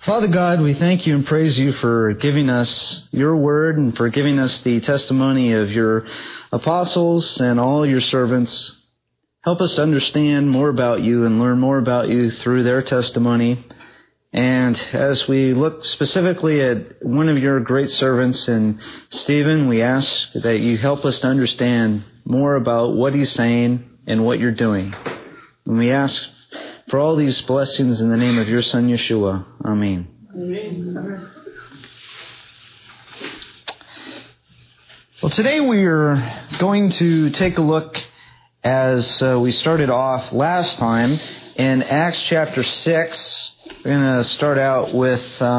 Father God, we thank you and praise you for giving us your word and for giving us the testimony of your apostles and all your servants. Help us to understand more about you and learn more about you through their testimony. And as we look specifically at one of your great servants, in Stephen, we ask that you help us to understand more about what he's saying and what you're doing. And we ask for all these blessings in the name of your Son, Yeshua. Amen. Amen. Well, today we are going to take a look, as we started off last time, in Acts chapter 6. We're going to start out with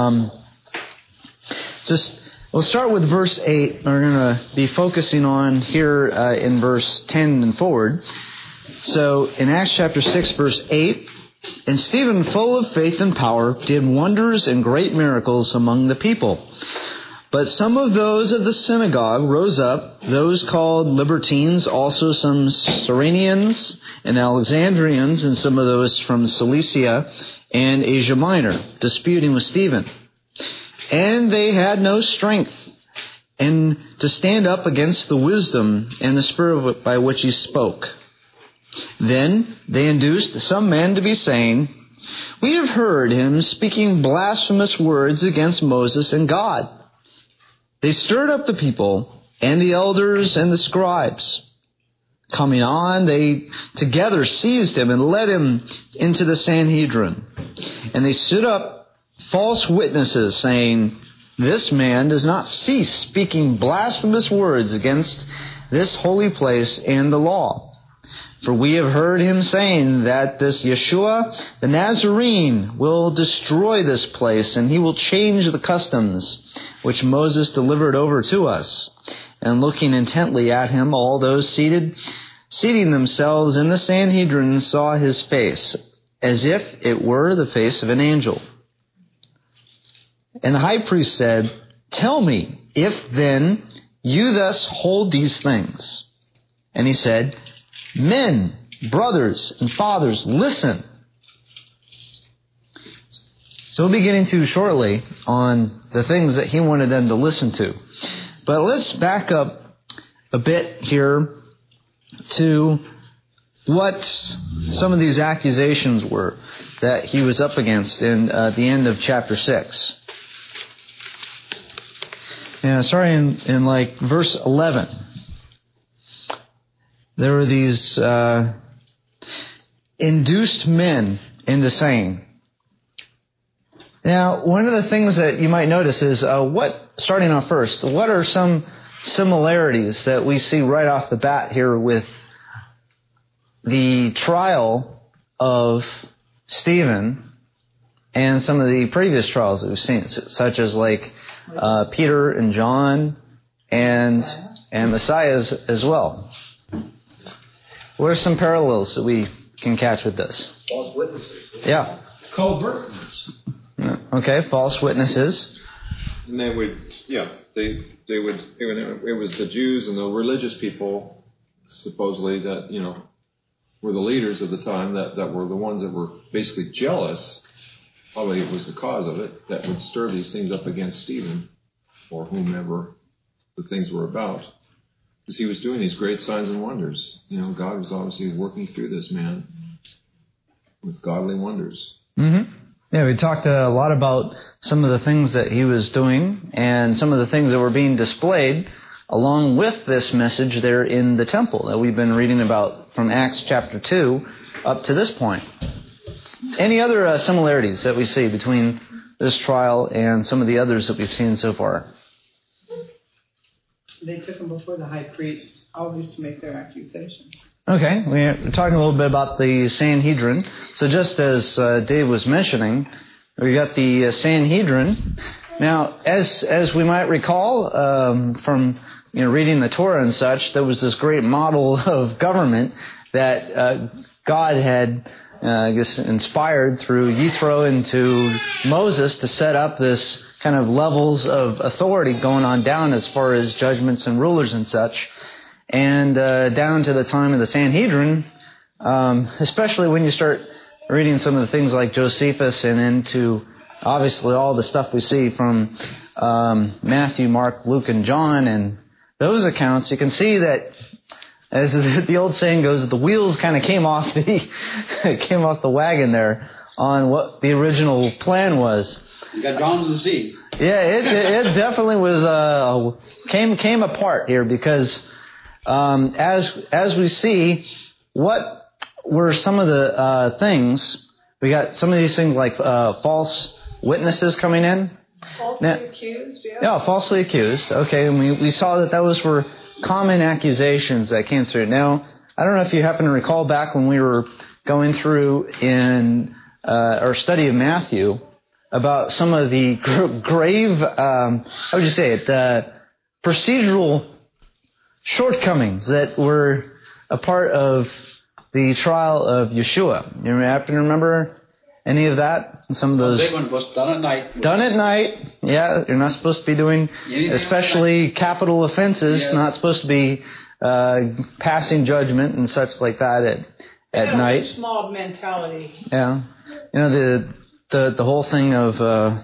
we'll start with verse 8. We're going to be focusing on here in verse 10 and forward. So in Acts chapter 6, verse 8, "And Stephen, full of faith and power, did wonders and great miracles among the people. But some of those of the synagogue rose up, those called libertines, also some Cyrenians and Alexandrians, and some of those from Cilicia and Asia Minor, disputing with Stephen. And they had no strength and to stand up against the wisdom and the spirit by which he spoke. Then they induced some men to be saying, 'We have heard him speaking blasphemous words against Moses and God.' They stirred up the people and the elders and the scribes. Coming on, they together seized him and led him into the Sanhedrin. And they stood up false witnesses, saying, 'This man does not cease speaking blasphemous words against this holy place and the law. For we have heard him saying that this Yeshua, the Nazarene, will destroy this place, and he will change the customs which Moses delivered over to us.' And looking intently at him, all those seating themselves in the Sanhedrin saw his face, as if it were the face of an angel. And the high priest said, 'Tell me, if then you thus hold these things.' And he said, 'Men, brothers, and fathers, listen.'" So we'll be getting to shortly on the things that he wanted them to listen to. But let's back up a bit here to what some of these accusations were that he was up against in the end of chapter 6. Starting in like verse 11. There were these induced men into saying. Now, one of the things that you might notice is starting off first, what are some similarities that we see right off the bat here with the trial of Stephen and some of the previous trials that we've seen, such as like Peter and John and Messiah as well? What are some parallels that we can catch with this? False witnesses. Yeah. Covert witnesses. Okay, false witnesses. And they would, it was the Jews and the religious people, supposedly, that, were the leaders of the time, that were the ones that were basically jealous. Probably it was the cause of it, that would stir these things up against Stephen, or whomever the things were about. Because he was doing these great signs and wonders. God was obviously working through this man with godly wonders. Mm-hmm. Yeah, we talked a lot about some of the things that he was doing and some of the things that were being displayed along with this message there in the temple that we've been reading about from Acts chapter 2 up to this point. Any other similarities that we see between this trial and some of the others that we've seen so far? They took him before the high priest, always to make their accusations. Okay, we're talking a little bit about the Sanhedrin. So just as Dave was mentioning, we got the Sanhedrin. Now, as we might recall from reading the Torah and such, there was this great model of government that God had inspired through Yitro into Moses to set up this kind of levels of authority going on down as far as judgments and rulers and such. And down to the time of the Sanhedrin, especially when you start reading some of the things like Josephus and into obviously all the stuff we see from Matthew, Mark, Luke, and John, and those accounts, you can see that, as the old saying goes, the wheels kind of came off the wagon there on what the original plan was. You got drawn to the sea. Yeah, it definitely was came apart here, because as we see, what were some of the things? We got some of these things like false witnesses coming in. Falsely accused, yeah. Yeah, falsely accused. Okay, and we saw that those were common accusations that came through. Now, I don't know if you happen to recall back when we were going through in our study of Matthew about some of the grave, how would you say it, procedural shortcomings that were a part of the trial of Yeshua. You happen to remember any of that? Some of those. The big one was done at night. Done at night. Yeah, you're not supposed to be doing, especially capital offenses. Yes. Not supposed to be passing judgment and such like that at night. Lynch mob mentality. Yeah, you know the whole thing of.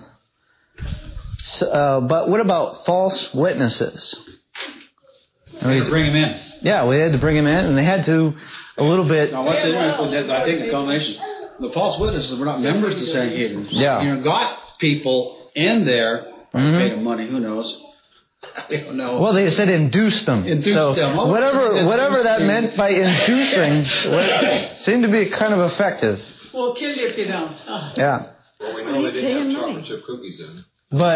But what about false witnesses? We had to bring him in. Yeah, we had to bring him in, and they had to a little bit. Now, what's interesting, I think the combination, the false witnesses were not members of Sanhedrin. Yeah. Got people in there, paid them money, who knows? I don't know. Well, they said induced them. Induced them. Oh, whatever that meant by inducing seemed to be kind of effective. We'll kill you if you don't. Yeah. Well, we know they didn't have chocolate chip cookies in. But,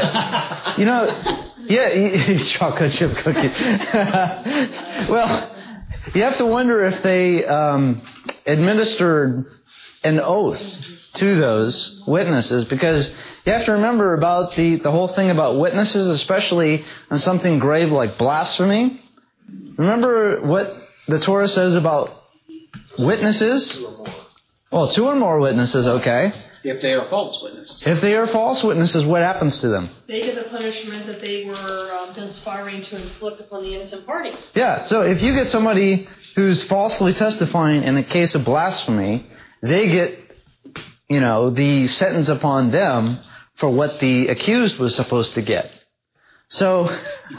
chocolate chip cookie. Well, you have to wonder if they administered an oath to those witnesses, because you have to remember about the whole thing about witnesses, especially on something grave like blasphemy. Remember what the Torah says about witnesses? 2 or more. Well, 2 or more witnesses, okay. If they are false witnesses. If they are false witnesses, what happens to them? They get the punishment that they were conspiring to inflict upon the innocent party. Yeah, so if you get somebody who's falsely testifying in a case of blasphemy, they get, the sentence upon them for what the accused was supposed to get. So,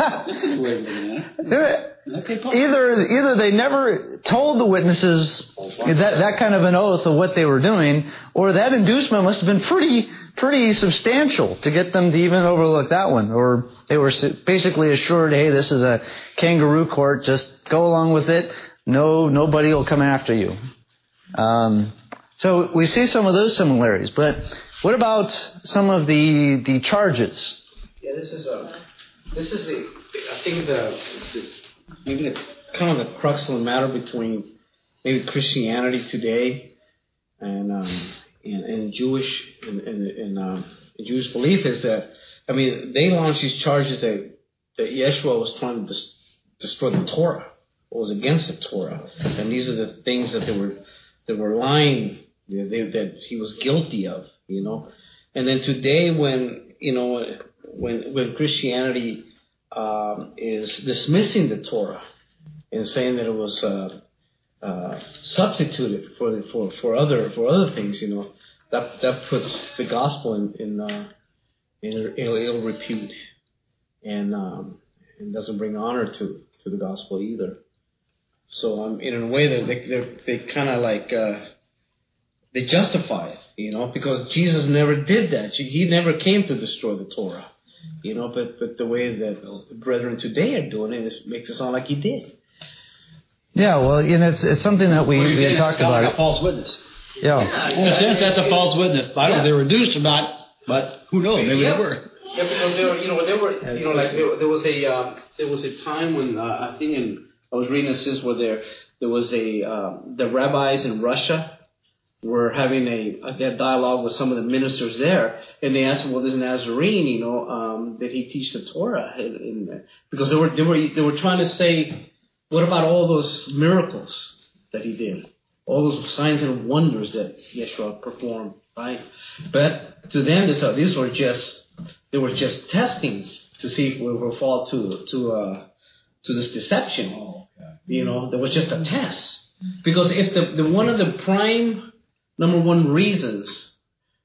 either they never told the witnesses that kind of an oath of what they were doing, or that inducement must have been pretty substantial to get them to even overlook that one. Or they were basically assured, hey, this is a kangaroo court, just go along with it. Nobody will come after you. So we see some of those similarities. But what about some of the charges? Yeah, this is I think maybe the kind of the crux of the matter between maybe Christianity today and Jewish and Jewish belief is that, they launched these charges that Yeshua was trying to destroy the Torah, or was against the Torah, and these are the things that they were lying, that he was guilty of, And then today, when Christianity is dismissing the Torah and saying that it was substituted for other things, that puts the gospel in ill repute and doesn't bring honor to the gospel either. So in a way that they kind of like they justify it, because Jesus never did that. He never came to destroy the Torah. But the way that the brethren today are doing it makes it sound like he did. Yeah, well, it's something that we had talked about. Like a false witness. Yeah. In a sense, that's a false witness. I don't know if they were reduced or not, but who knows? Maybe they were. Yeah, because there was a time when I was reading this where there was the rabbis in Russia were having a dialogue with some of the ministers there, and they asked him, well, this Nazarene, did he teach the Torah? Because they were trying to say, what about all those miracles that he did? All those signs and wonders that Yeshua performed, right? But to them, these were just testings to see if we will fall to this deception. There was just a test. Because if the one of the prime number one reasons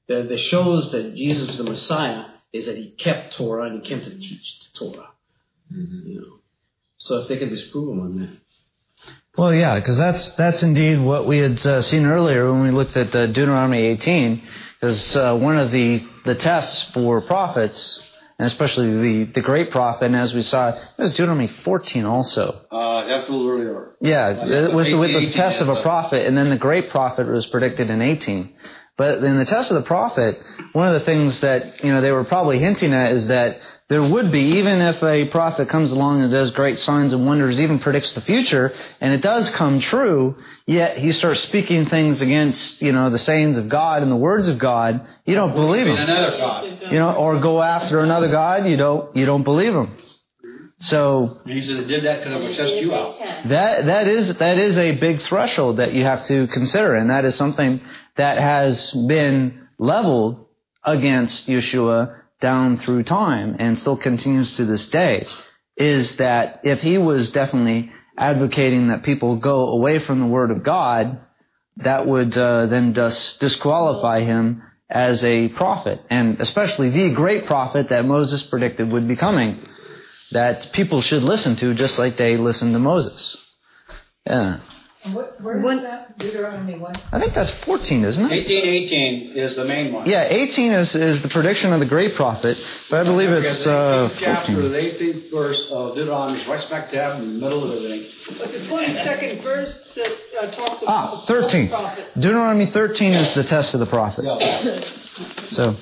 that shows that Jesus was the Messiah is that he kept Torah and he came to teach the Torah. You know, so if they can disprove him on that. Well, yeah, because that's indeed what we had seen earlier when we looked at Deuteronomy 18. Because one of the tests for prophets, and especially the great prophet, and as we saw, it was Deuteronomy 14 also. That's a little earlier. Yeah, with the test of a prophet, and then the great prophet was predicted in 18. But in the test of the prophet, one of the things that they were probably hinting at is that there would be, even if a prophet comes along and does great signs and wonders, even predicts the future, and it does come true, yet he starts speaking things against the sayings of God and the words of God, you don't believe him. Another God. Or go after another God, you don't believe him. So And he said, I did that because I'm going to test you out. that is a big threshold that you have to consider, and that is something that has been leveled against Yeshua down through time and still continues to this day, is that if he was definitely advocating that people go away from the Word of God, that would then disqualify him as a prophet, and especially the great prophet that Moses predicted would be coming, that people should listen to just like they listened to Moses. Yeah. Where is that? Deuteronomy 1? I think that's 14, isn't it? 18:18 is the main one. Yeah, 18 is the prediction of the great prophet, but I believe it's the 18th chapter, 14. the 18th verse of Deuteronomy is right smack dab in the middle of everything. But the 22nd verse talks about the 13. prophet. Deuteronomy 13 is the test of the prophet. Yeah. So,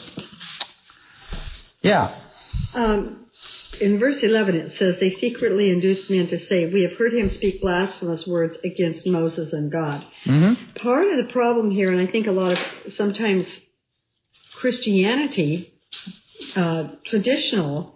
yeah. In verse 11 it says, they secretly induced men to say, we have heard him speak blasphemous words against Moses and God. Mm-hmm. Part of the problem here, and I think a lot of sometimes Christianity, traditional,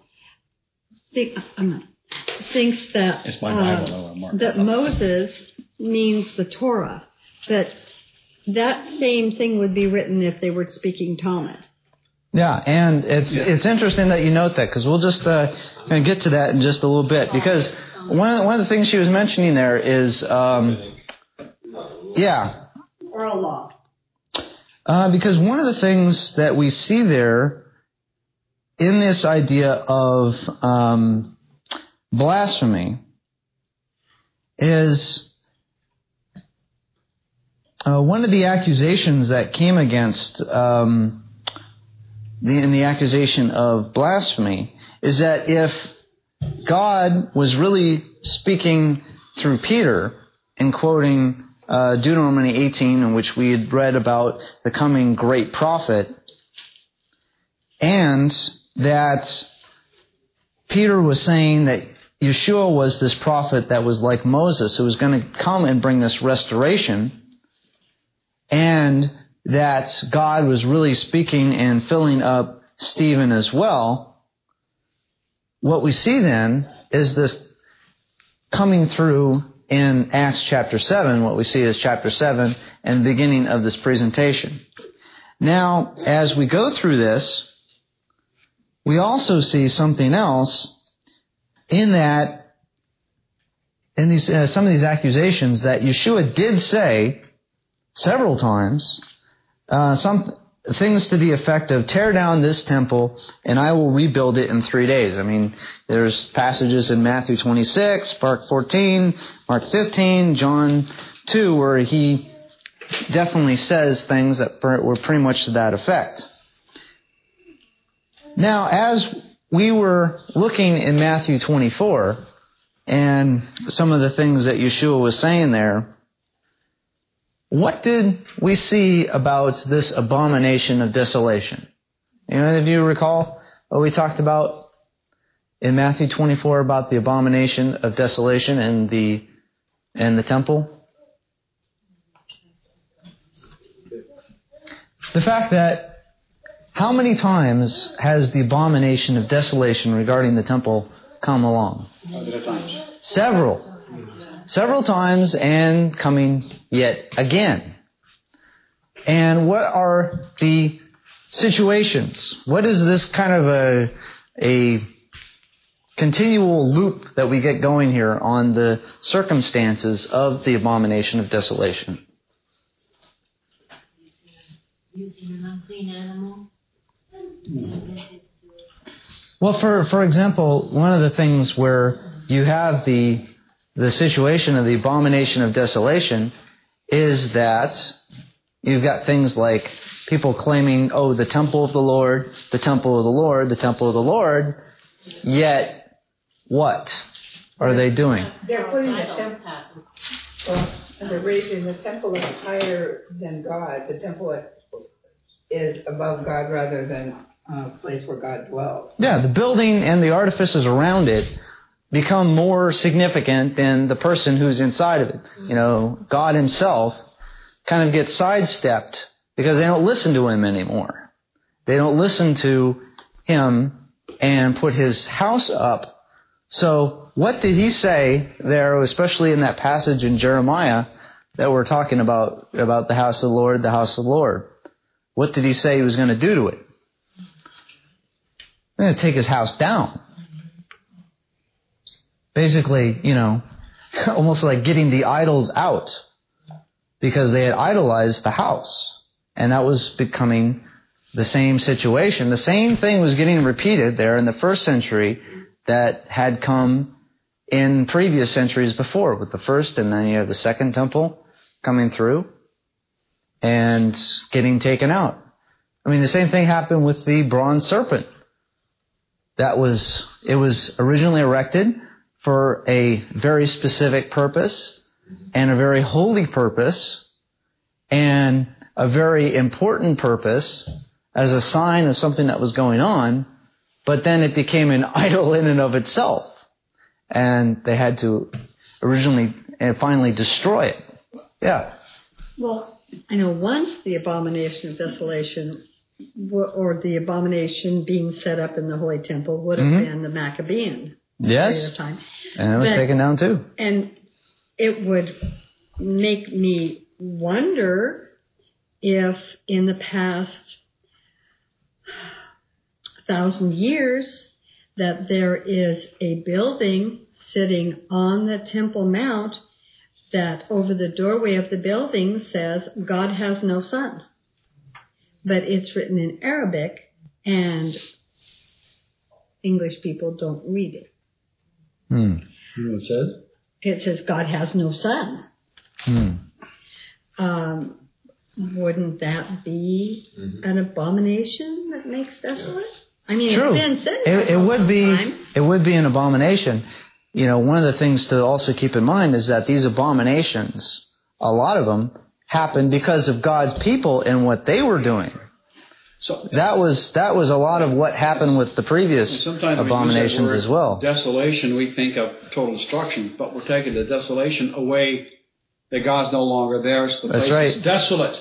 thinks that It's my Bible, Mark. that Moses means the Torah, that same thing would be written if they were speaking Talmud. Yeah, and it's interesting that you note that, because we'll just going to get to that in just a little bit, because one of the things she was mentioning there is, Or a law. Because one of the things that we see there in this idea of blasphemy is one of the accusations that came against in the accusation of blasphemy is that if God was really speaking through Peter and quoting Deuteronomy 18, in which we had read about the coming great prophet, and that Peter was saying that Yeshua was this prophet that was like Moses, who was going to come and bring this restoration, and that God was really speaking and filling up Stephen as well, what we see then is this coming through in Acts chapter 7. What we see is chapter 7 and the beginning of this presentation. Now, as we go through this, we also see something else in that, in these some of these accusations, that Yeshua did say several times some things to the effect of, tear down this temple and I will rebuild it in 3 days. I mean, there's passages in Matthew 26, Mark 14, Mark 15, John 2, where he definitely says things that were pretty much to that effect. Now, as we were looking in Matthew 24 and some of the things that Yeshua was saying there, what did we see about this abomination of desolation? Any of you recall what we talked about in Matthew 24 about the abomination of desolation in the temple? The fact that how many times has the abomination of desolation regarding the temple come along? Several times, and coming yet again. And what are the situations? What is this kind of a continual loop that we get going here on the circumstances of the abomination of desolation? using an unclean animal. Well, for example, one of the things where you have the situation of the abomination of desolation is that you've got things like people claiming, oh, the temple of the Lord, the temple of the Lord, the temple of the Lord, yet what are they doing? They're putting the temple. Well, they're raising the temple is higher than God. The temple is above God rather than a place where God dwells. Yeah, the building and the artifices around it become more significant than the person who's inside of it. You know, God himself kind of gets sidestepped because they don't listen to him anymore. They don't listen to him and put his house up. So what did he say there, especially in that passage in Jeremiah that we're talking about the house of the Lord, the house of the Lord? What did he say he was going to do to it? He's going to take his house down. Basically, you know, almost like getting the idols out because they had idolized the house. And that was becoming the same situation. The same thing was getting repeated there in the first century that had come in previous centuries before with the first, and then you have the second temple coming through and getting taken out. I mean, the same thing happened with the bronze serpent. It was originally erected for a very specific purpose and a very holy purpose and a very important purpose as a sign of something that was going on, but then it became an idol in and of itself. And they had to originally and finally destroy it. Yeah. Well, I know once the abomination of desolation or the abomination being set up in the Holy Temple would have been the Maccabean period of time. And it was taken down too. And it would make me wonder if in the past 1,000 years that there is a building sitting on the Temple Mount that over the doorway of the building says, God has no son. But it's written in Arabic, and English people don't read it. You know what it says? It says, God has no son. Wouldn't that be an abomination that makes desolate? I mean, True. it's been said It would be an abomination. You know, one of the things to also keep in mind is that these abominations, a lot of them, happened because of God's people and what they were doing. So that was a lot of what happened with the previous abominations as well. Desolation, we think of total destruction, but we're taking the desolation away. That God's no longer there, so the place is desolate.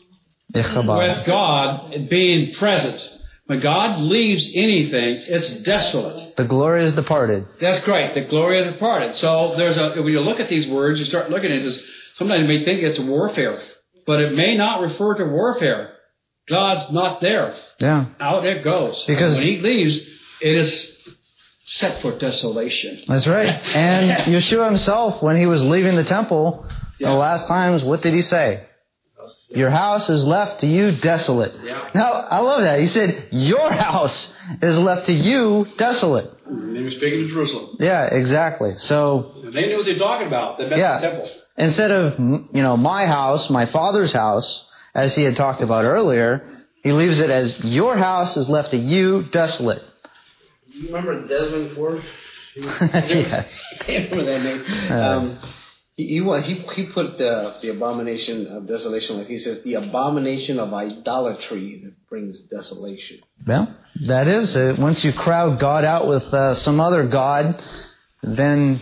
With God being present. When God leaves anything, it's desolate. The glory is departed. That's great. The glory is departed. So when you look at these words, you start looking at this, sometimes you may think it's warfare, but it may not refer to warfare. God's not there. Yeah. Out it goes. Because when he leaves, it is set for desolation. That's right. And Yeshua himself, when he was leaving the temple, the last times, what did he say? Your house is left to you desolate. Yeah. Now, I love that. He said, your house is left to you desolate. And he was speaking to Jerusalem. Yeah, exactly. So and they knew what they were talking about. They meant the temple. Instead of, my house, my Father's house, as he had talked about earlier, he leaves it as your house is left to you desolate. You remember Desmond Ford? Yes. I remember that name. He put the abomination of desolation, like he says, the abomination of idolatry that brings desolation. Well, that is it. Once you crowd God out with some other God, then,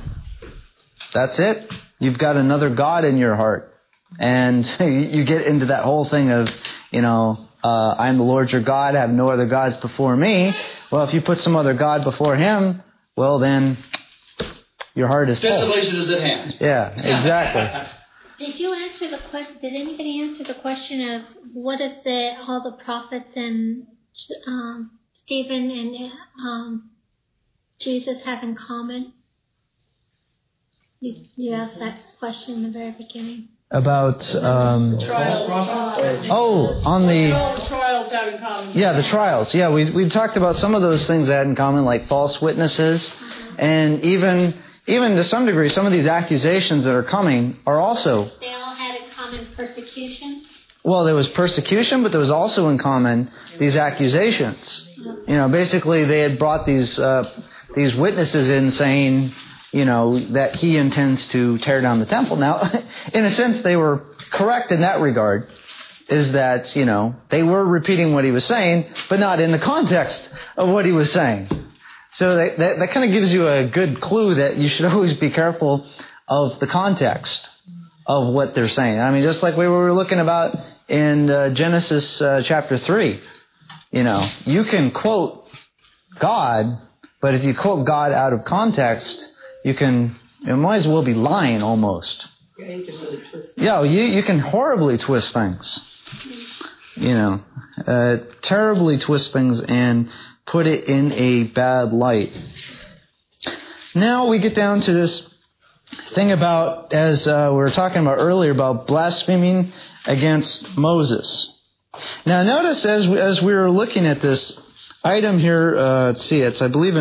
that's it. You've got another God in your heart. And you get into that whole thing of, I'm the Lord your God, I have no other gods before me. Well, if you put some other God before him, well then, your heart is full. Desolation is at hand. Yeah, exactly. Did you answer the question? Did anybody answer the question of what did all the prophets and Stephen and Jesus have in common? You asked that question in the very beginning. about trials. On the trials have in common. Yeah, the trials. Yeah, we talked about some of those things that had in common, like false witnesses, and even to some degree, some of these accusations that are coming are also. They all had in common persecution. Well, there was persecution, but there was also in common these accusations. Basically, they had brought these witnesses in saying, that he intends to tear down the temple. Now, in a sense, they were correct in that regard, is that, they were repeating what he was saying, but not in the context of what he was saying. So that kind of gives you a good clue that you should always be careful of the context of what they're saying. I mean, just like we were looking about in Genesis chapter 3. You can quote God, but if you quote God out of context, you might as well be lying almost. Yeah, you can really twist things. Yeah, you can horribly twist things. Terribly twist things and put it in a bad light. Now we get down to this thing about, as we were talking about earlier, about blaspheming against Moses. Now notice as we were looking at this item here, let's see, I believe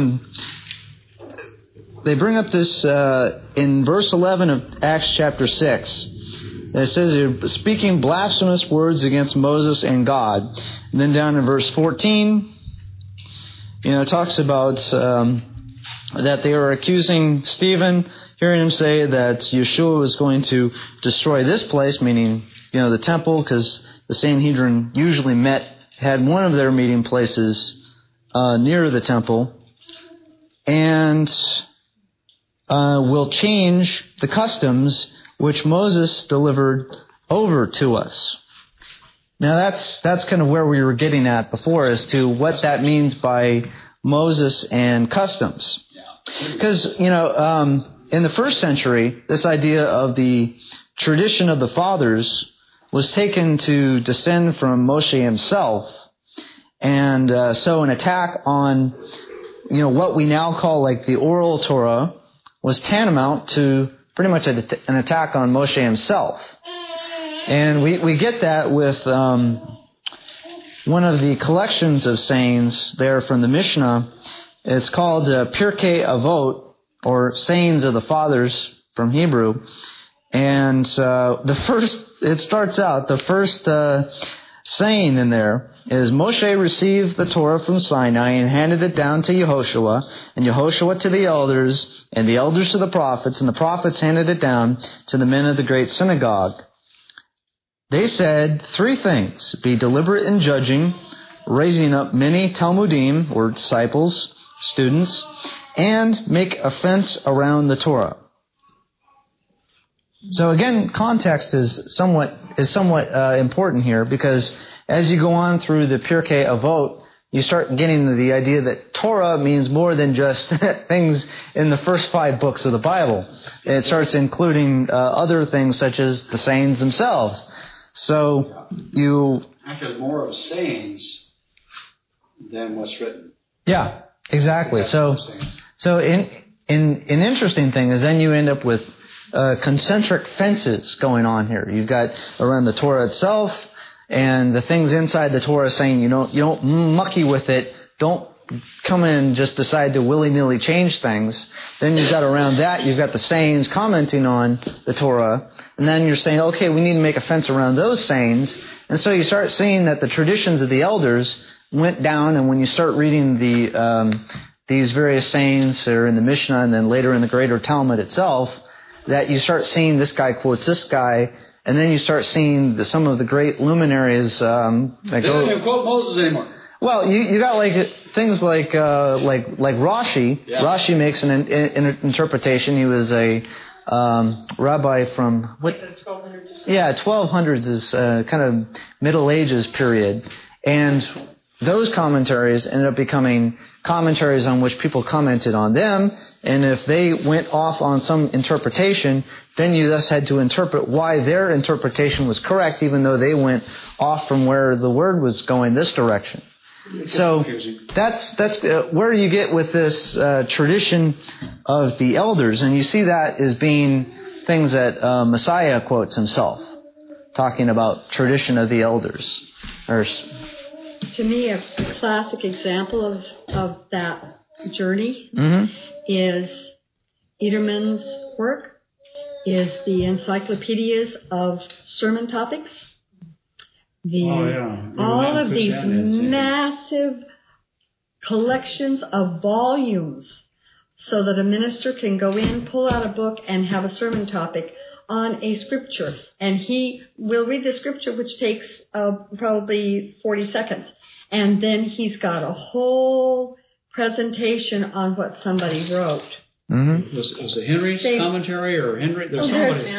they bring up this in verse 11 of Acts chapter 6. It says here, speaking blasphemous words against Moses and God. And then down in verse 14, it talks about that they were accusing Stephen, hearing him say that Yeshua was going to destroy this place, meaning, the temple, because the Sanhedrin usually had one of their meeting places near the temple, and will change the customs which Moses delivered over to us. Now that's kind of where we were getting at before, as to what that means by Moses and customs. Because, in the first century, this idea of the tradition of the fathers was taken to descend from Moshe himself. And so an attack on, what we now call like the oral Torah was tantamount to pretty much an attack on Moshe himself. And we get that with one of the collections of sayings there from the Mishnah. It's called Pirkei Avot, or sayings of the fathers from Hebrew. And it starts out, the first saying in there is, Moshe received the Torah from Sinai and handed it down to Yehoshua, and Yehoshua to the elders, and the elders to the prophets, and the prophets handed it down to the men of the great synagogue. They said 3 things: be deliberate in judging, raising up many Talmudim, or disciples, students, and make a fence around the Torah. So again, context is somewhat important here, because as you go on through the Pirkei Avot, you start getting the idea that Torah means more than just things in the first 5 books of the Bible. It starts including other things such as the sayings themselves. So actually more of sayings than what's written. Yeah, exactly. So an interesting thing is then you end up with concentric fences going on here. You've got around the Torah itself, and the things inside the Torah saying you don't mucky with it. Don't come in and just decide to willy-nilly change things. Then you've got around that, you've got the sayings commenting on the Torah, and then you're saying, okay, we need to make a fence around those sayings. And so you start seeing that the traditions of the elders went down, and when you start reading these various sayings that are in the Mishnah and then later in the greater Talmud itself, that you start seeing this guy quotes this guy, and then you start seeing some of the great luminaries that they don't even quote Moses anymore. Well, you got things like Rashi. Yeah. Rashi makes an interpretation. He was a rabbi from what? 1200s. Yeah, 1200s is kind of Middle Ages period, and those commentaries ended up becoming commentaries on which people commented on them, and if they went off on some interpretation, then you thus had to interpret why their interpretation was correct, even though they went off from where the word was going this direction. So that's where you get with this tradition of the elders, and you see that as being things that Messiah quotes himself, talking about tradition of the elders. To me, a classic example of that journey is Ederman's work, is the encyclopedias of sermon topics. All of these massive collections of volumes so that a minister can go in, pull out a book, and have a sermon topic on a scripture. And he will read the scripture, which takes probably 40 seconds. And then he's got a whole presentation on what somebody wrote. Mm-hmm. Was it Henry's commentary or Henry? There's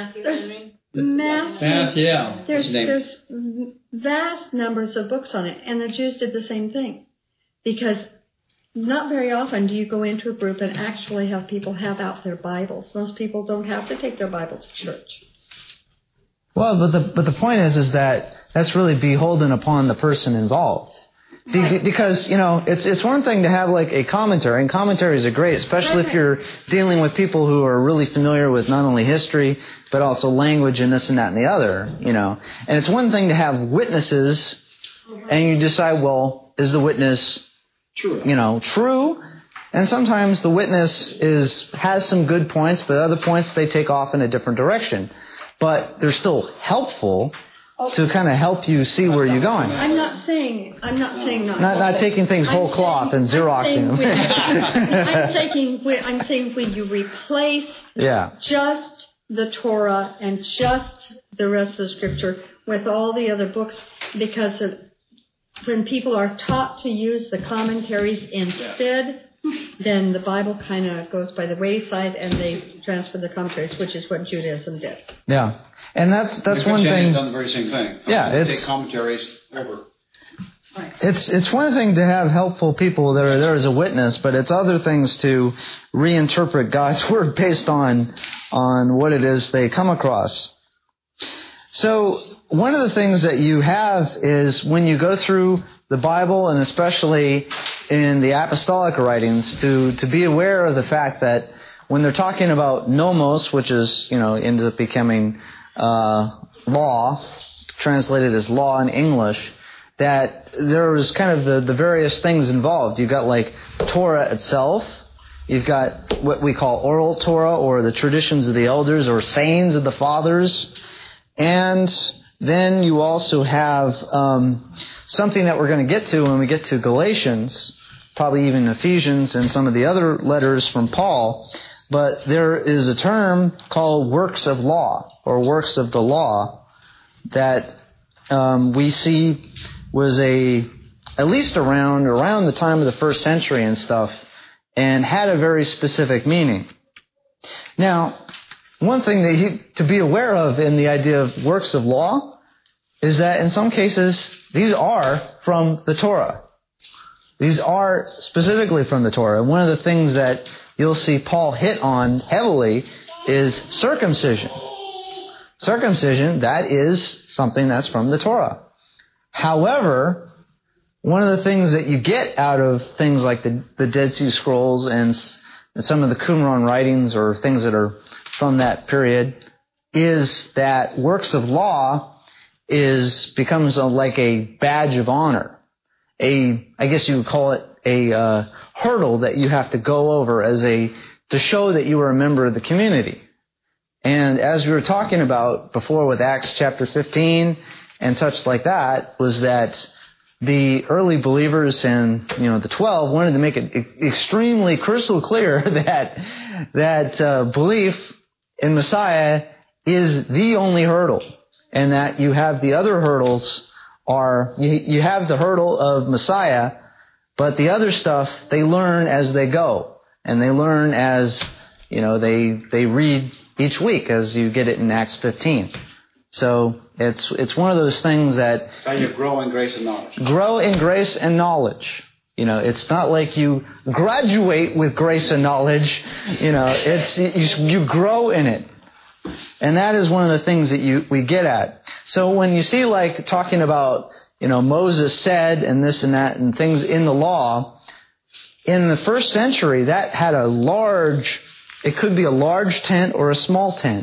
somebody. There's vast numbers of books on it. And the Jews did the same thing. Because not very often do you go into a group and actually have people have out their Bibles. Most people don't have to take their Bible to church. Well, but the point is that that's really beholden upon the person involved. Because, it's one thing to have like a commentary, and commentaries are great, especially if you're dealing with people who are really familiar with not only history, but also language and this and that and the other, And it's one thing to have witnesses, and you decide, well, is the witness true? And sometimes the witness has some good points, but other points they take off in a different direction. But they're still helpful to kind of help you see where you're going. I'm not saying not taking things whole cloth and Xeroxing them. I'm saying when you replace just the Torah and just the rest of the Scripture with all the other books, because when people are taught to use the commentaries instead, then the Bible kind of goes by the wayside and they transfer the commentaries, which is what Judaism did. Yeah. And that's one thing. Done the very same thing. Yeah. They take commentaries over. Right. It's one thing to have helpful people that are there as a witness, but it's other things to reinterpret God's Word based on what it is they come across. So one of the things that you have is when you go through the Bible, and especially in the apostolic writings, to be aware of the fact that when they're talking about nomos, which is, ends up becoming law, translated as law in English, that there was kind of the various things involved. You've got like Torah itself. You've got what we call oral Torah, or the traditions of the elders, or sayings of the fathers. And then you also have something that we're going to get to when we get to Galatians, probably even Ephesians and some of the other letters from Paul. But there is a term called works of law, or works of the law, that we see was at least around the time of the first century and stuff, and had a very specific meaning. Now, one thing to be aware of in the idea of works of law is that in some cases, these are from the Torah. These are specifically from the Torah. And one of the things that you'll see Paul hit on heavily is circumcision. Circumcision, that is something that's from the Torah. However, one of the things that you get out of things like the Dead Sea Scrolls and some of the Qumran writings, or things that are from that period, is that works of law becomes like a badge of honor. I guess you would call it a hurdle that you have to go over to show that you are a member of the community. And as we were talking about before with Acts chapter 15 and such like that, was that the early believers and the 12 wanted to make it extremely crystal clear that belief in Messiah is the only hurdle, and that you have the other hurdles you have the hurdle of Messiah, but the other stuff they learn as they go, and they learn as they read each week, as you get it in Acts 15. So it's one of those things that how you grow in grace and knowledge. Grow in grace and knowledge. It's not like you graduate with grace and knowledge. You grow in it. And that is one of the things that we get at. So when you see like talking about, Moses said and this and that and things in the law, in the first century, that had it could be a large tent or a small tent.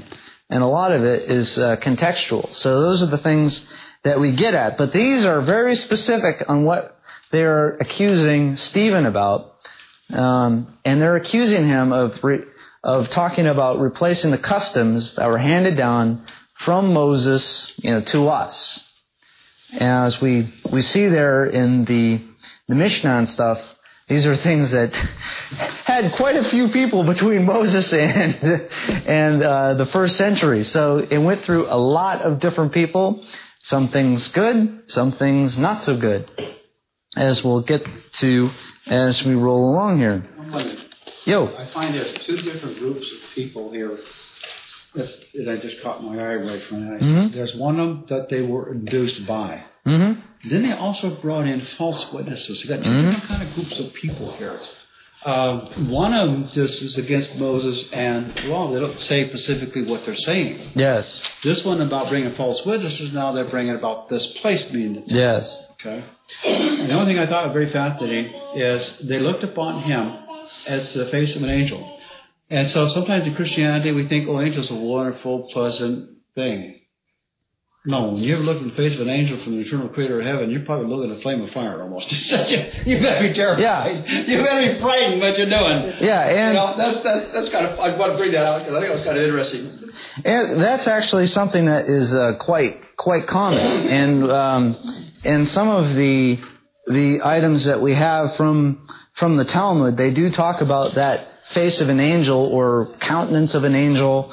and a lot of it is contextual. So those are the things that we get at. But these are very specific on what they're accusing Stephen about. And they're accusing him of talking about replacing the customs that were handed down from Moses, to us. As we see there in the Mishnah and stuff, these are things that had quite a few people between Moses and the first century. So it went through a lot of different people. Some things good, some things not so good, as we'll get to as we roll along here. I find there's two different groups of people here that I just caught my eye right from that. Mm-hmm. There's one of them that they were induced by. Mm-hmm. Then they also brought in false witnesses. You got two different kind of groups of people here. One of them just is against Moses and the law. They don't say specifically what they're saying. Yes. This one about bringing false witnesses, now they're bringing about this place being the temple. Yes. Okay. And the only thing I thought was very fascinating is they looked upon him as the face of an angel. And so sometimes in Christianity we think, angels are a wonderful, pleasant thing. No, when you ever look at the face of an angel from the eternal creator of heaven, you're probably looking at a flame of fire almost. You better be terrified. Yeah. You better be frightened what you're doing. Yeah, and that's kind of, I want to bring that out because I think it was kind of interesting. And that's actually something that is quite common. And some of the items that we have from the Talmud, they do talk about that face of an angel or countenance of an angel.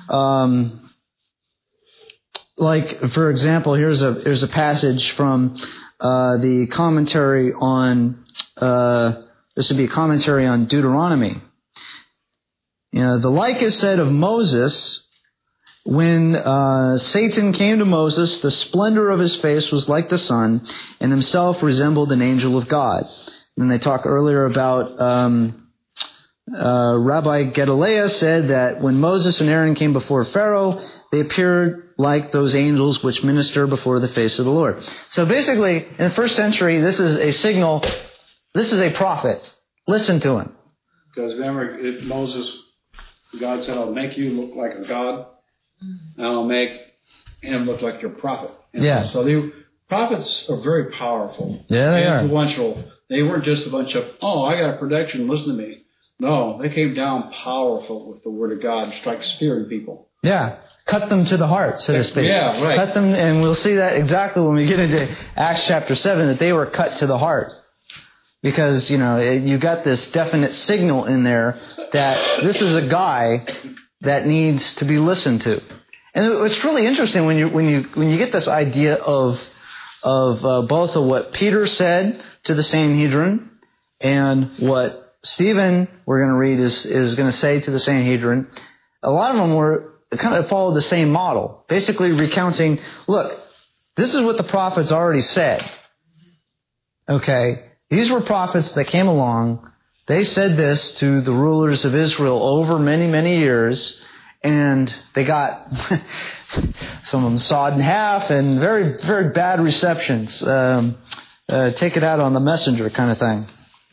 Like, for example, here's a passage from the commentary on this would be a commentary on Deuteronomy. The like is said of Moses when Satan came to Moses. The splendor of his face was like the sun, and himself resembled an angel of God. And they talk earlier about Rabbi Gedaliah said that when Moses and Aaron came before Pharaoh, they appeared like those angels which minister before the face of the Lord. So basically, in the first century, this is a signal. This is a prophet. Listen to him. Because remember, Moses, God said, I'll make you look like a god, and I'll make him look like your prophet. Yeah. So the prophets are very powerful. Yeah, they are. Influential. They weren't just a bunch of, I got a prediction, listen to me. No, they came down powerful with the word of God, strike fear in people. Yeah, cut them to the heart, so to speak. Yeah, right. Cut them, and we'll see that exactly when we get into Acts chapter 7, that they were cut to the heart. Because, you got this definite signal in there that this is a guy that needs to be listened to. And it's really interesting when you get this idea of both of what Peter said to the Sanhedrin and what Stephen, we're going to read, is going to say to the Sanhedrin. A lot of them were kind of followed the same model, basically recounting, look, this is what the prophets already said. Okay, these were prophets that came along. They said this to the rulers of Israel over many, many years, and they got some of them sawed in half and very, very bad receptions. Take it out on the messenger kind of thing.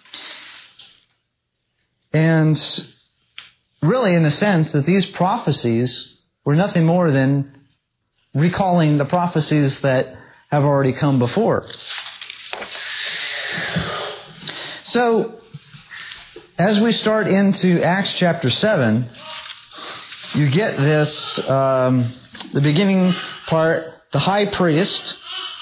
And really, in a sense, that these prophecies were nothing more than recalling the prophecies that have already come before. So, as we start into Acts chapter 7, you get this, the beginning part, the high priest.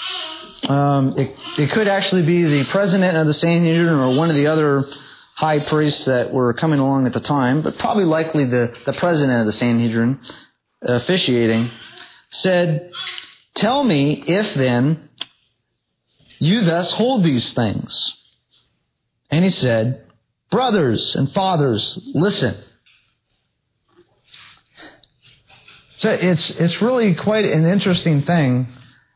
It could actually be the president of the Sanhedrin or one of the other high priests that were coming along at the time, but probably likely the president of the Sanhedrin officiating, said, "Tell me if then you thus hold these things." And he said, "Brothers and fathers, listen." So it's really quite an interesting thing.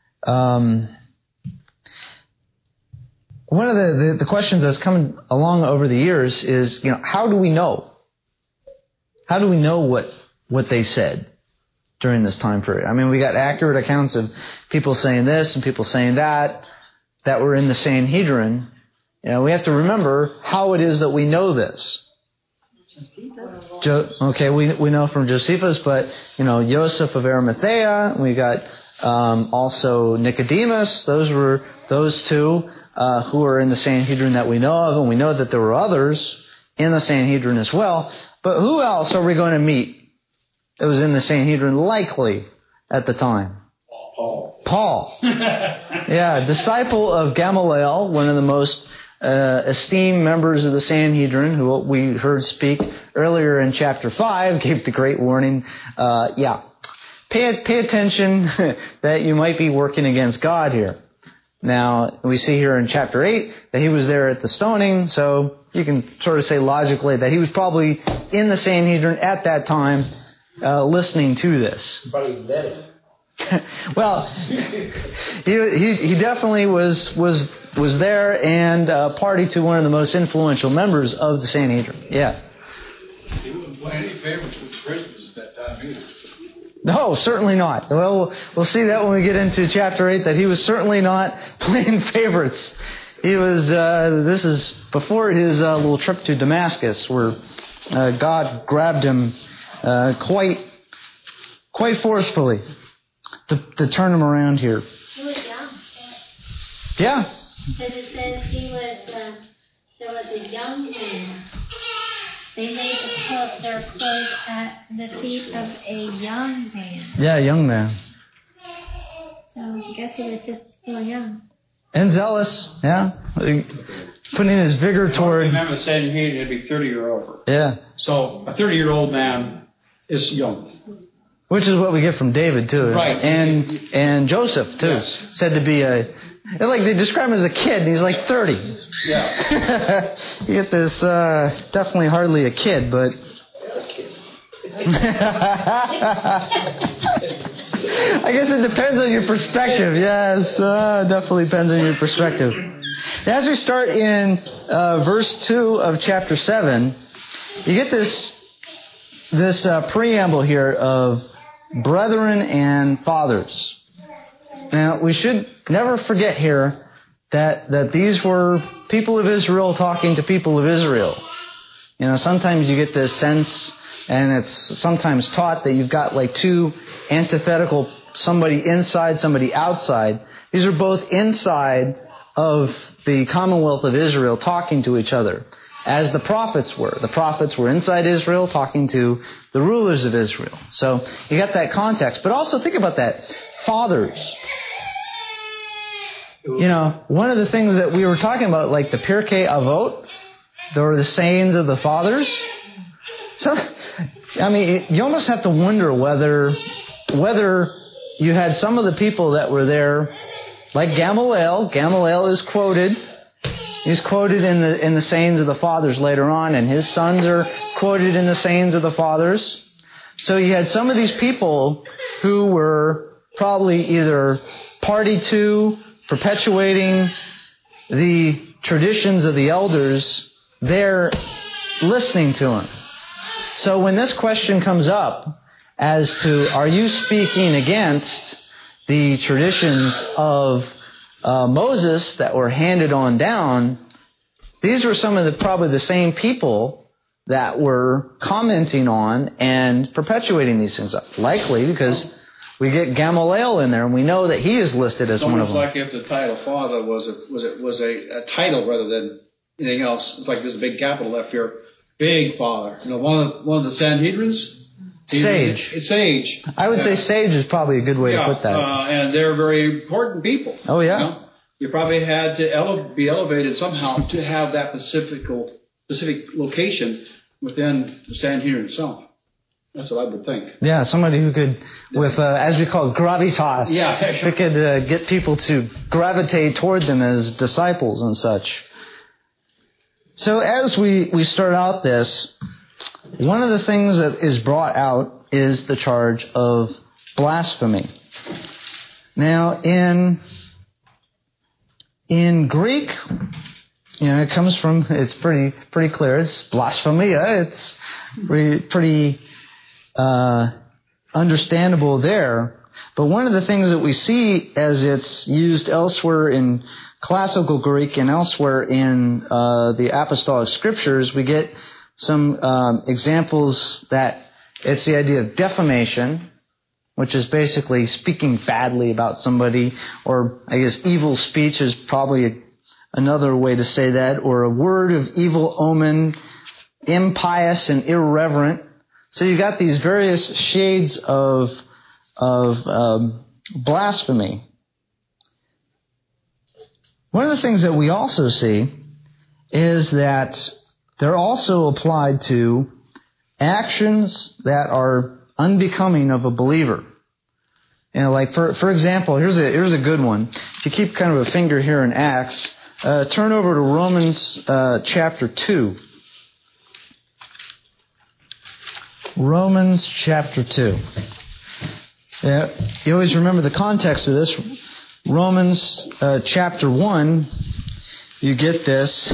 One of the questions that's come along over the years is, how do we know? How do we know what they said during this time period? I mean, we got accurate accounts of people saying this and people saying that were in the Sanhedrin. We have to remember how it is that we know this. Okay, we know from Josephus, but Joseph of Arimathea. We got also Nicodemus. Those were those two who were in the Sanhedrin that we know of, and we know that there were others in the Sanhedrin as well. But who else are we going to meet that was in the Sanhedrin likely at the time? Paul. Yeah, disciple of Gamaliel, one of the most esteemed members of the Sanhedrin, who we heard speak earlier in chapter 5, gave the great warning. Pay attention that you might be working against God here. Now, we see here in chapter 8 that he was there at the stoning, so you can sort of say logically that he was probably in the Sanhedrin at that time listening to this. Probably dead. Well, he definitely was there and party to one of the most influential members of the Sanhedrin. Yeah. He wouldn't play any favorites with prisoners at that time either. No, certainly not. Well, we'll see that when we get into chapter 8, that he was certainly not playing favorites. He was, this is before his little trip to Damascus, where God grabbed him quite forcefully to turn him around here. He was young. Yeah. Because it says there was a young man. They laid their clothes at the feet of a young man. Yeah, young man. So I guess he was just still young. And zealous, yeah. Putting his vigor toward... Remember the Sanhedrin, it'd be 30 or over. Yeah. So a 30-year-old man is young. Which is what we get from David, too. Right. And Joseph, too. Yes. Said to be they describe him as a kid, and he's like 30. Yeah. You get this, definitely hardly a kid, but... I guess it depends on your perspective. Yes, definitely depends on your perspective. As we start in verse 2 of chapter 7, you get this preamble here of brethren and fathers. Now, we should never forget here that these were people of Israel talking to people of Israel. Sometimes you get this sense, and it's sometimes taught, that you've got like two antithetical, somebody inside, somebody outside. These are both inside of the Commonwealth of Israel talking to each other, as the prophets were. The prophets were inside Israel talking to the rulers of Israel. So you got that context. But also think about that. Fathers. One of the things that we were talking about, like the Pirkei Avot, or the sayings of the fathers. So, you almost have to wonder whether you had some of the people that were there, like Gamaliel. Gamaliel is quoted. He's quoted in the sayings of the fathers later on, and his sons are quoted in the sayings of the fathers. So you had some of these people who were probably either party to, perpetuating the traditions of the elders. They're listening to him. So when this question comes up as to, are you speaking against the traditions of Moses that were handed on down, these were some of probably the same people that were commenting on and perpetuating these things up. Likely because we get Gamaliel in there, and we know that he is listed as one of them. It's like if the title father was a title rather than anything else. It's like this big capital left here, big father. One of the Sanhedrins. Sage. Sage. I would say sage is probably a good way to put that. And they're very important people. Oh, yeah. You probably had to be elevated somehow to have that specific location within the Sanhedrin itself. That's what I would think. Yeah, somebody who could, with, as we call it, gravitas. Yeah. Who could get people to gravitate toward them as disciples and such. So as we start out this, one of the things that is brought out is the charge of blasphemy. Now, in Greek, it comes from, it's pretty clear, it's blasphemia. It's pretty understandable there. But one of the things that we see as it's used elsewhere in classical Greek and elsewhere in the apostolic scriptures, we get some examples that it's the idea of defamation, which is basically speaking badly about somebody, or I guess evil speech is probably another way to say that, or a word of evil omen, impious and irreverent. So you've got these various shades of blasphemy. One of the things that we also see is that they're also applied to actions that are unbecoming of a believer. You know, like for example, here's a good one. If you keep kind of a finger here in Acts, turn over to Romans chapter 2. Romans chapter 2. Yeah, you always remember the context of this. Romans chapter 1, you get this.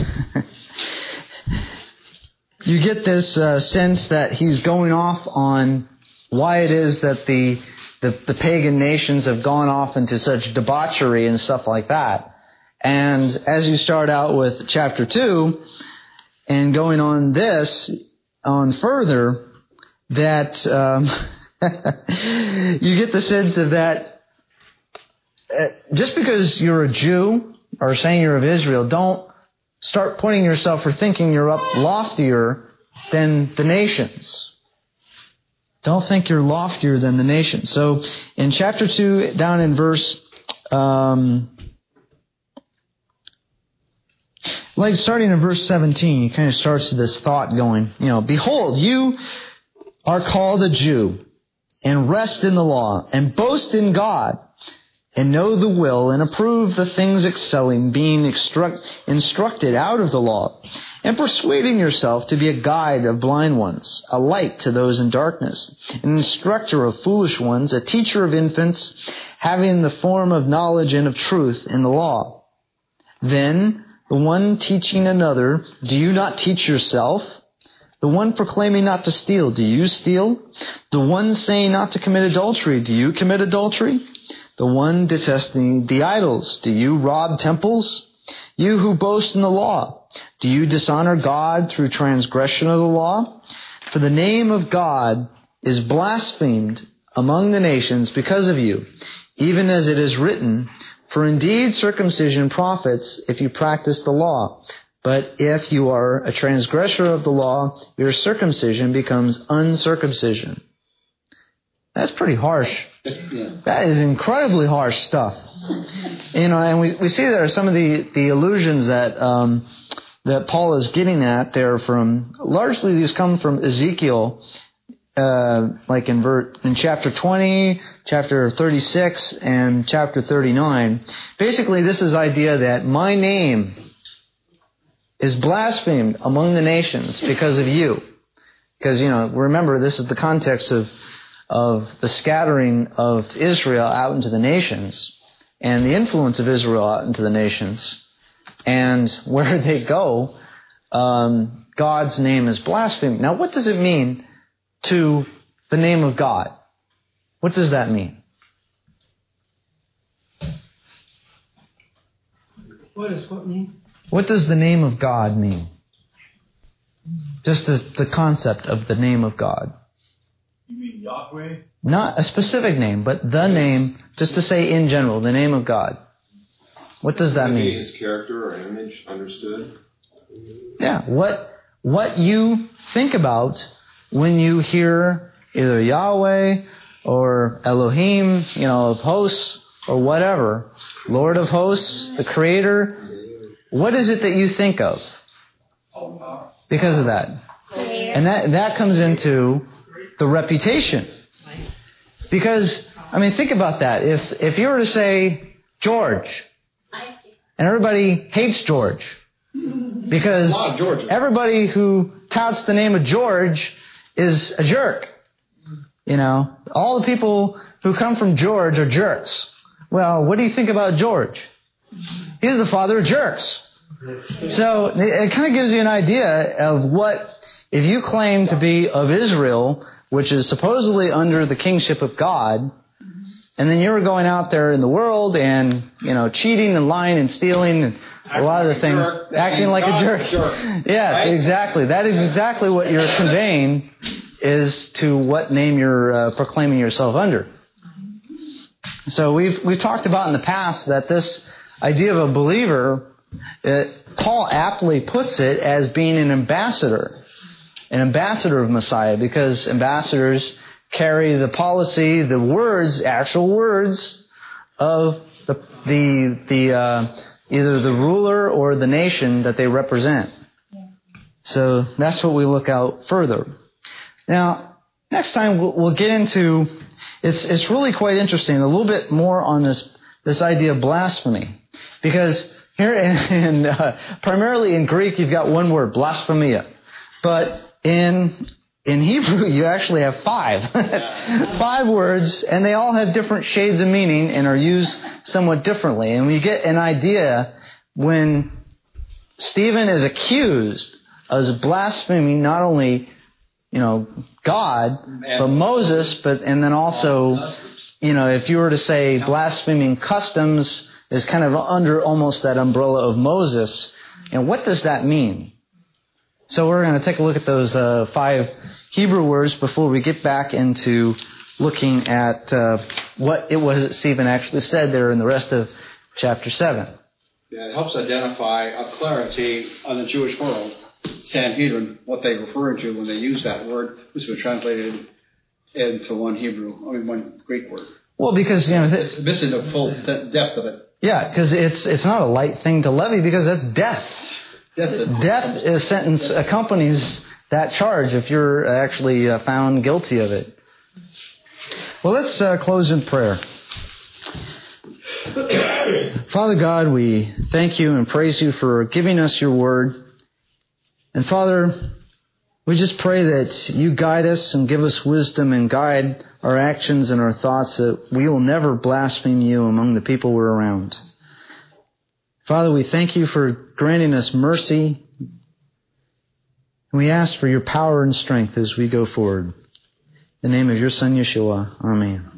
You get this sense that he's going off on why it is that the pagan nations have gone off into such debauchery and stuff like that. And as you start out with chapter 2 and going on further, that you get the sense of that just because you're a Jew or saying you're of Israel, don't start putting yourself or thinking you're up loftier than the nations. Don't think you're loftier than the nations. So in chapter 2, down in verse, starting in verse 17, he kind of starts this thought going, behold, you are called a Jew, and rest in the law, and boast in God, and know the will, and approve the things excelling, being instructed out of the law, and persuading yourself to be a guide of blind ones, a light to those in darkness, an instructor of foolish ones, a teacher of infants, having the form of knowledge and of truth in the law. Then the one teaching another, do you not teach yourself? The one proclaiming not to steal, do you steal? The one saying not to commit adultery, do you commit adultery? The one detesting the idols, do you rob temples? You who boast in the law, do you dishonor God through transgression of the law? For the name of God is blasphemed among the nations because of you, even as it is written, for indeed circumcision profits if you practice the law. But if you are a transgressor of the law, your circumcision becomes uncircumcision. That's pretty harsh. That is incredibly harsh stuff. And we see there are some of the allusions that Paul is getting at there from, largely these come from Ezekiel, like in chapter 20, chapter 36, and chapter 39. Basically, this is the idea that my name is blasphemed among the nations because of you. Because, remember, this is the context of the scattering of Israel out into the nations and the influence of Israel out into the nations. And where they go, God's name is blasphemed. Now, what does it mean to the name of God? What does that mean? What does what mean? What does the name of God mean? Just the concept of the name of God. You mean Yahweh? Not a specific name, but the name, just to say in general, the name of God. What does that mean? His character or image understood. Yeah, what you think about when you hear either Yahweh or Elohim, of hosts or whatever, Lord of hosts, the Creator. What is it that you think of because of that? And that comes into the reputation. Because, think about that. If you were to say George, and everybody hates George, because everybody who touts the name of George is a jerk. All the people who come from George are jerks. Well, what do you think about George? He's the father of jerks. So it kind of gives you an idea of what, if you claim to be of Israel, which is supposedly under the kingship of God, and then you were going out there in the world and, cheating and lying and stealing and a lot of the things. Acting like a jerk. Yes, right? Exactly. That is exactly what you're conveying is to what name you're proclaiming yourself under. So we've talked about in the past that this idea of a believer, Paul aptly puts it as being an ambassador of Messiah, because ambassadors carry the policy, the words, actual words of either the ruler or the nation that they represent. So that's what we look out further. Now, next time we'll get into, it's really quite interesting, a little bit more on this idea of blasphemy. Because here, primarily in Greek, you've got one word, blasphemia. But in Hebrew, you actually have 5. 5 words, and they all have different shades of meaning and are used somewhat differently. And we get an idea when Stephen is accused of blaspheming not only, God, but Moses, and then also, if you were to say blaspheming customs is kind of under almost that umbrella of Moses. And what does that mean? So we're going to take a look at those 5 Hebrew words before we get back into looking at what it was that Stephen actually said there in the rest of chapter 7. Yeah, it helps identify a clarity on the Jewish world, Sanhedrin, what they're referring to when they use that word. This was translated into one Greek word. Well, because it's missing the full depth of it. Yeah, because it's not a light thing to levy, because that's death. Death is sentence accompanies that charge if you're actually found guilty of it. Well, let's close in prayer. Father God, we thank you and praise you for giving us your word. And Father, we just pray that you guide us and give us wisdom and guide our actions and our thoughts, that we will never blaspheme you among the people we're around. Father, we thank you for granting us mercy. And we ask for your power and strength as we go forward. In the name of your Son, Yeshua. Amen.